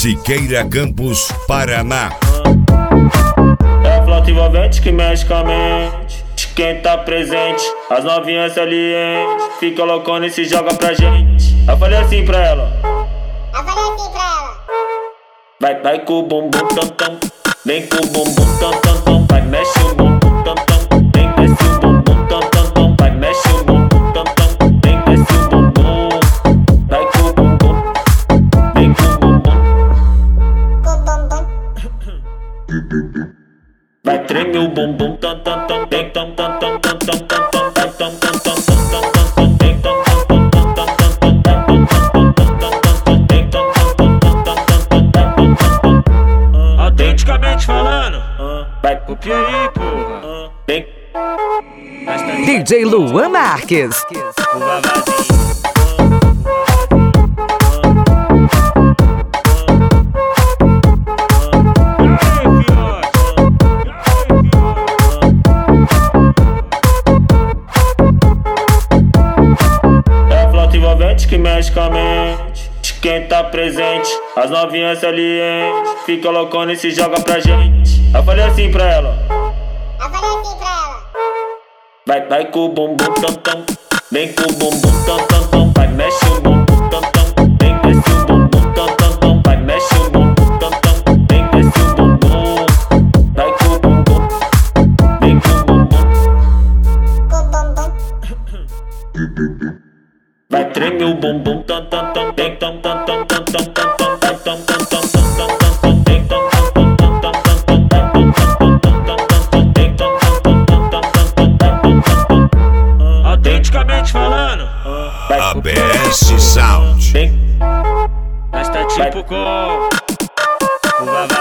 Siqueira Campos, Paraná. É a flauta envolvente que mexe com a mente de quem tá presente. As novinhas salientes fica loucona e se joga pra gente. Eu falei assim pra ela. Vai com o bumbum tam tam, vem com o bumbum tam tam tam. Vai mexe o bumbum tam tam, vem desce o bumbum tam tam tam. Vai mexe o bumbum tam tam, vem desce o bumbum. Vai com o bumbum, vem com o bumbum. Vai treme o bumbum tam tam tam, vem tam tam tam tam tam tam tam. Vai tam tam tam tam tam tam tam, vem tam tam tam tam tam tam tam. Vai tam tam tam tam tam tam, vem tam tam tam tam tam tam tam. Autenticamente falando, Vai copia aí, porra. vem. DJ Luan Marques. O vavazinho. É a flauta envolvente que mexe com a mente de quem tá presente. As novinhas salientes fica loucona e se joga pra gente. Eu falei assim pra ela. Vai com o bumbum tam tam, vem com o bumbum tam tam tam. Vai mexe o bumbum tam tam, vem desce o bumbum tam tam tam. Vai mexe o bumbum tam tam, vem desce o bumbum. Vai com o bumbum, vem com o bumbum. Vai treme o bumbum tam tam tam, vem tam tam tam tam tam tam tam. Vai tam tam tam tam tam tam tam, vem tam tam tam tam tam tam tam. Vai tam tam tam tam tam tam tam, vem tam tam tam tam tam tam tam. Autenticamente falando, ABS Sound. Vem, nós tá tipo com o vavazinho.